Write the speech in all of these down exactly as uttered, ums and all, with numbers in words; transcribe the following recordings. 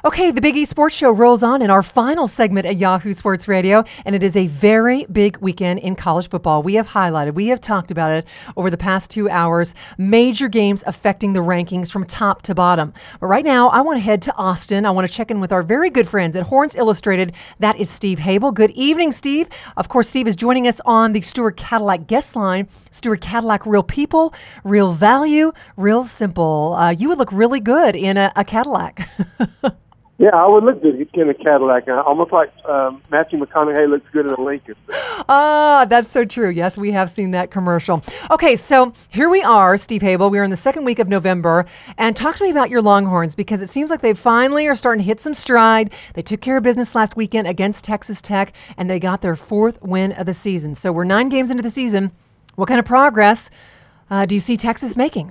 Okay, the Big E Sports Show rolls on in our final segment at Yahoo Sports Radio, and it is a very big weekend in college football. We have highlighted, we have talked about it over the past two hours, major games affecting the rankings from top to bottom. But right now, I want to head to Austin. I want to check in with our very good friends at Horns Illustrated. That is Steve Habel. Good evening, Steve. Of course, Steve is joining us on the Stewart Cadillac guest line. Stewart Cadillac, real people, real value, real simple. Uh, you would look really good in a, a Cadillac. Yeah, I would look good in a Cadillac. Uh, almost like um, Matthew McConaughey looks good in a Lincoln. Ah, that's so true. Yes, we have seen that commercial. Okay, so here we are, Steve Habel. We're in the second week of November. And talk to me about your Longhorns, because it seems like they finally are starting to hit some stride. They took care of business last weekend against Texas Tech, and they got their fourth win of the season. So we're nine games into the season. What kind of progress uh, do you see Texas making?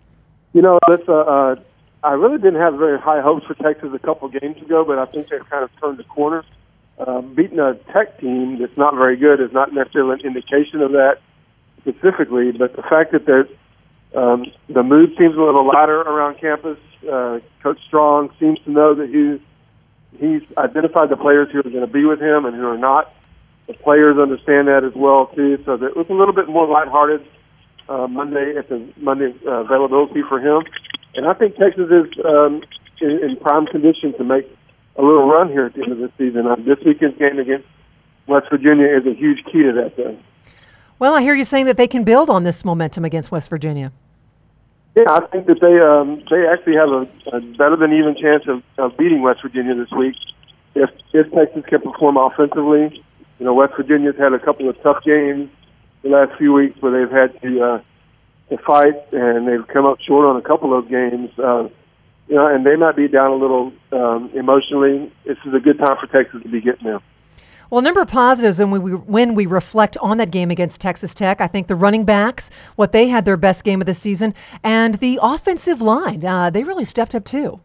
You know, that's uh, uh I really didn't have very high hopes for Texas a couple of games ago, but I think they've kind of turned the corner. Uh, beating a Tech team that's not very good is not necessarily an indication of that specifically, but the fact that there's, um, the mood seems a little lighter around campus. Uh, Coach Strong seems to know that he's, he's identified the players who are going to be with him and who are not. The players understand that as well, too, so that it was a little bit more lighthearted uh, Monday at the Monday uh, availability for him. And I think Texas is um, in, in prime condition to make a little run here at the end of the season. Uh, this weekend's game against West Virginia is a huge key to that thing. Well, I hear you saying that they can build on this momentum against West Virginia. Yeah, I think that they um, they actually have a, a better than even chance of, of beating West Virginia this week if if Texas can perform offensively. You know, West Virginia's had a couple of tough games the last few weeks where they've had to uh, to fight, and they've come up short on a couple of games. Uh, you know, and they might be down a little um, emotionally. This is a good time for Texas to be getting them. Well, a number of positives when we when we reflect on that game against Texas Tech. I think the running backs, what they had their best game of the season, and the offensive line, uh, they really stepped up too.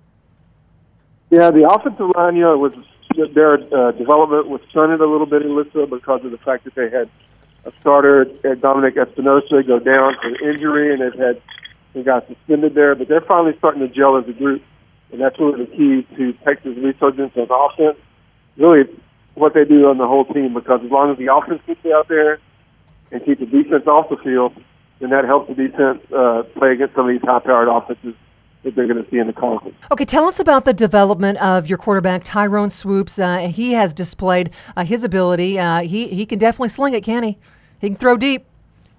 Yeah, the offensive line, you know, was their uh, development was stunted a little bit in Lissa because of the fact that they had a starter, Dominic Espinosa, go down for injury, and they've had they got suspended there. But they're finally starting to gel as a group, and that's really the key to Texas' resurgence of offense. Really, what they do on the whole team, because as long as the offense keeps out there and keep the defense off the field, then that helps the defense uh, play against some of these high-powered offenses that they're going to see in the conference. Okay, tell us about the development of your quarterback, Tyrone Swoops. Uh, he has displayed uh, his ability. Uh, he he can definitely sling it, can he? He can throw deep.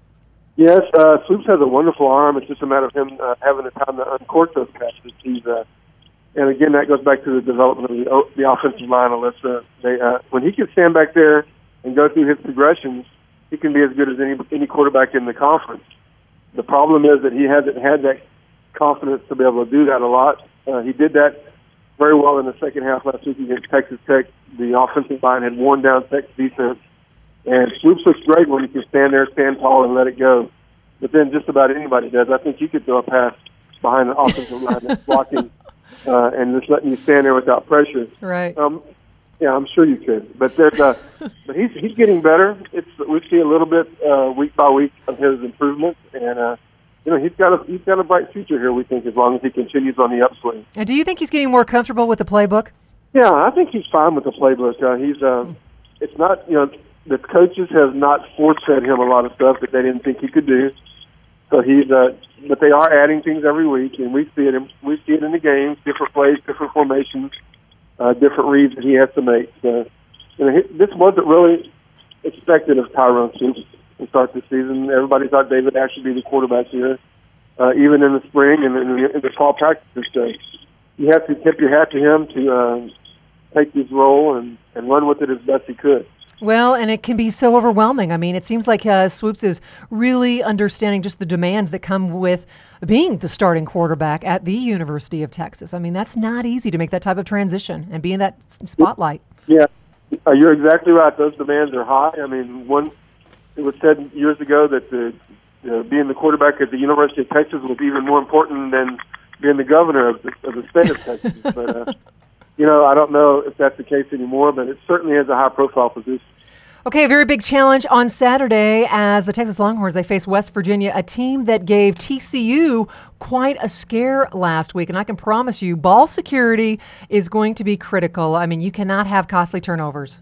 Yes, uh, Swoops has a wonderful arm. It's just a matter of him uh, having the time to uncork those passes. He's, uh, and again, that goes back to the development of the, the offensive line, Alyssa. They, uh, when he can stand back there and go through his progressions, he can be as good as any any quarterback in the conference. The problem is that he hasn't had that confidence to be able to do that a lot. Uh, he did that very well in the second half last week against Texas Tech. The offensive line had worn down Tech's defense. And Swoops looks great when he can stand there, stand tall, and let it go. But then just about anybody does. I think you could throw a pass behind the offensive line that's blocking uh, and just letting you stand there without pressure. Right. Um, yeah, I'm sure you could. But there's a, but he's he's getting better. It's we see a little bit uh, week by week of his improvements, and uh, you know he's got a he's got a bright future here. We think as long as he continues on the upswing. And do you think he's getting more comfortable with the playbook? Yeah, I think he's fine with the playbook. Uh, he's uh, it's not you know. The coaches have not force-fed him a lot of stuff that they didn't think he could do. So he's, uh, but they are adding things every week, and we see it. In, we see it in the games, different plays, different formations, uh, different reads that he has to make. So, you know, he, this wasn't really expected of Tyrone Swoops to start the season. Everybody thought David Ash should be the quarterback here, uh, even in the spring and in the, in the fall practices. So you have to tip your hat to him to uh, take this role and, and run with it as best he could. Well, and it can be so overwhelming. I mean, it seems like uh, Swoops is really understanding just the demands that come with being the starting quarterback at the University of Texas. I mean, that's not easy to make that type of transition and be in that spotlight. Yeah, uh, you're exactly right. Those demands are high. I mean, one it was said years ago that the uh, being the quarterback at the University of Texas was even more important than being the governor of the, of the state of Texas. But uh, you know, I don't know if that's the case anymore, but it certainly is a high-profile position. Okay, a very big challenge on Saturday as the Texas Longhorns, they face West Virginia, a team that gave T C U quite a scare last week. And I can promise you, ball security is going to be critical. I mean, you cannot have costly turnovers.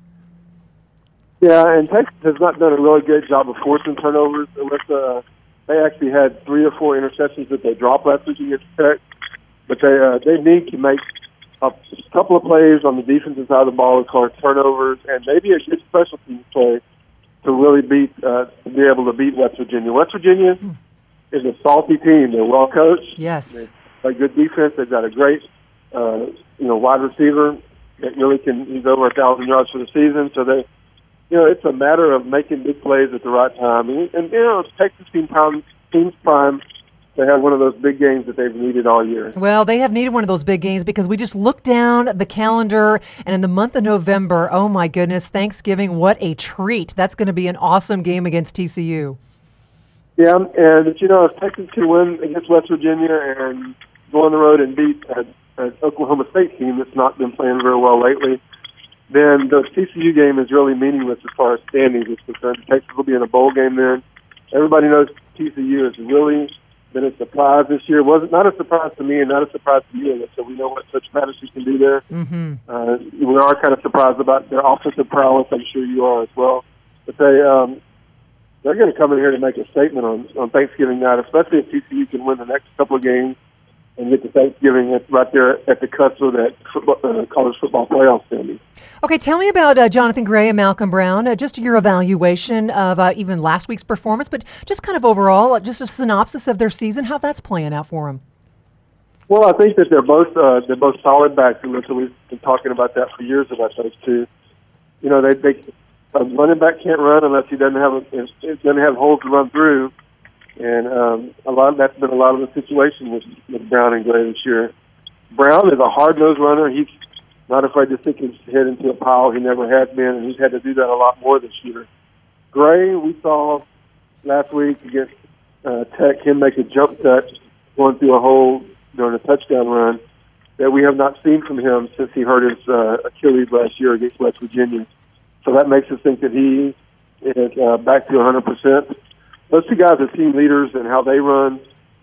Yeah, and Texas has not done a really good job of forcing turnovers. With, uh, they actually had three or four interceptions that they dropped last week against Tech. But they uh, they need to make a couple of plays on the defensive side of the ball as far as turnovers, and maybe a good special teams play to really beat, uh, to be able to beat West Virginia. West Virginia is a salty team. They're well coached. Yes. They play good defense. They've got a great, uh, you know, wide receiver that really can, he's over a thousand yards for the season. So they, you know, it's a matter of making big plays at the right time. And, and you know, Texas team prime, team's prime. They have one of those big games that they've needed all year. Well, they have needed one of those big games because we just looked down the calendar, and in the month of November, oh my goodness, Thanksgiving, what a treat. That's going to be an awesome game against T C U. Yeah, and, you know, if Texas can win against West Virginia and go on the road and beat an Oklahoma State team that's not been playing very well lately, then the T C U game is really meaningless as far as standings is concerned. Texas will be in a bowl game then. Everybody knows T C U is really been a surprise this year. It wasn't not a surprise to me and not a surprise to you, so we know what such Madison can do there. Mm-hmm. Uh, we are kind of surprised about their offensive prowess. I'm sure you are as well. But they, um, they're going to come in here to make a statement on, on Thanksgiving night, especially if T C U can win the next couple of games and get to Thanksgiving at, right there at the cusp of that football, uh, college football playoff standing. Okay, tell me about uh, Jonathan Gray and Malcolm Brown, uh, just your evaluation of uh, even last week's performance, but just kind of overall, uh, just a synopsis of their season, how that's playing out for them. Well, I think that they're both uh, they're both solid backs, and we've been talking about that for years about those two. You know, they they a running back can't run unless he doesn't have a, doesn't have holes to run through. And um, a lot of, that's been a lot of the situation with, with Brown and Gray this year. Brown is a hard-nosed runner. He's not afraid to stick his head into a pile. He never has been, and he's had to do that a lot more this year. Gray, we saw last week against uh, Tech him make a jump cut going through a hole during a touchdown run that we have not seen from him since he hurt his uh, Achilles last year against West Virginia. So that makes us think that he is uh, back to one hundred percent. Those two guys are team leaders, and how they run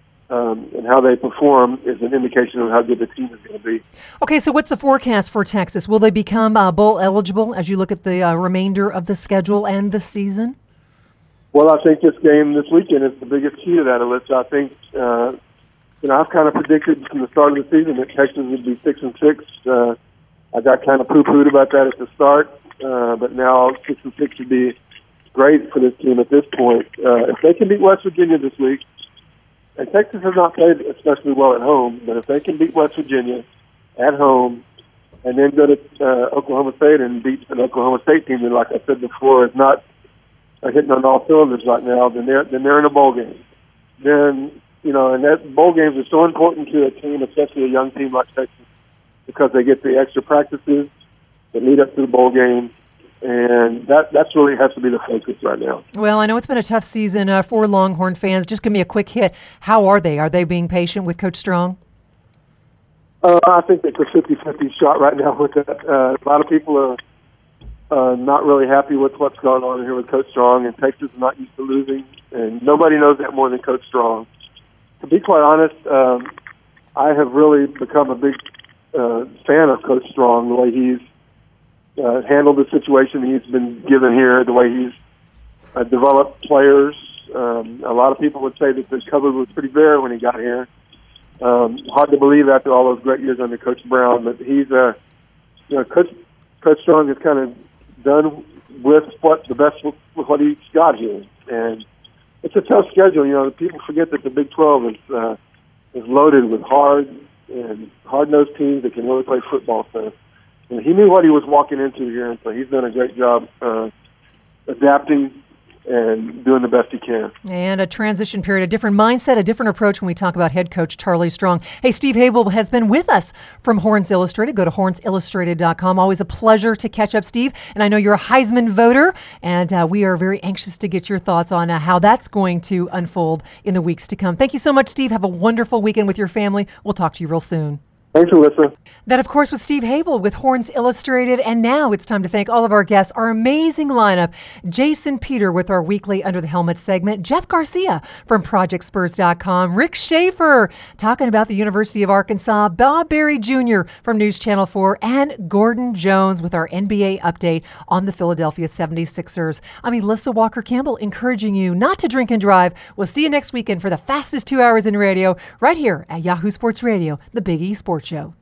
um, and how they perform is an indication of how good the team is going to be. Okay, so what's the forecast for Texas? Will they become uh, bowl eligible as you look at the uh, remainder of the schedule and the season? Well, I think this game this weekend is the biggest key to that, Alyssa. I think, uh, you know, I've kind of predicted from the start of the season that Texas would be six and six. Uh, I got kind of poo-pooed about that at the start, uh, but now six and six would be great for this team at this point. Uh, if they can beat West Virginia this week, and Texas has not played especially well at home, but if they can beat West Virginia at home and then go to uh, Oklahoma State and beat an Oklahoma State team that, like I said before, is not uh, hitting on all cylinders right now, then they're, then they're in a bowl game. Then, you know, and that bowl games are so important to a team, especially a young team like Texas, because they get the extra practices that lead up to the bowl game. And that that's really has to be the focus right now. Well, I know it's been a tough season uh, for Longhorn fans. Just give me a quick hit. How are they? Are they being patient with Coach Strong? Uh, I think it's a fifty-fifty shot right now with that. Uh, a lot of people are uh, not really happy with what's going on here with Coach Strong, and Texas is not used to losing, and nobody knows that more than Coach Strong. To be quite honest, um, I have really become a big uh, fan of Coach Strong, the way he's Uh, handled the situation he's been given here, the way he's uh, developed players. Um, a lot of people would say that the cupboard was pretty bare when he got here. Um, hard to believe after all those great years under Coach Brown, but he's uh, you know, Coach Coach Strong has kind of done with what the best with, with what he's got here, and it's a tough schedule. You know, people forget that the Big twelve is uh, is loaded with hard and hard-nosed teams that can really play football. So. And he knew what he was walking into here, and so he's done a great job uh, adapting and doing the best he can. And a transition period, a different mindset, a different approach when we talk about head coach Charlie Strong. Hey, Steve Habel has been with us from Horns Illustrated. Go to horns illustrated dot com. Always a pleasure to catch up, Steve. And I know you're a Heisman voter, and uh, we are very anxious to get your thoughts on uh, how that's going to unfold in the weeks to come. Thank you so much, Steve. Have a wonderful weekend with your family. We'll talk to you real soon. Thanks, Alyssa. That, of course, was Steve Habel with Horns Illustrated. And now it's time to thank all of our guests, our amazing lineup. Jason Peter with our weekly Under the Helmet segment, Jeff Garcia from Project Spurs dot com, Rick Schaefer talking about the University of Arkansas, Bob Berry Junior from News Channel four, and Gordon Jones with our N B A update on the Philadelphia seventy-sixers. I'm Alyssa Walker-Campbell, encouraging you not to drink and drive. We'll see you next weekend for the fastest two hours in radio right here at Yahoo Sports Radio, the Big E Sports Show.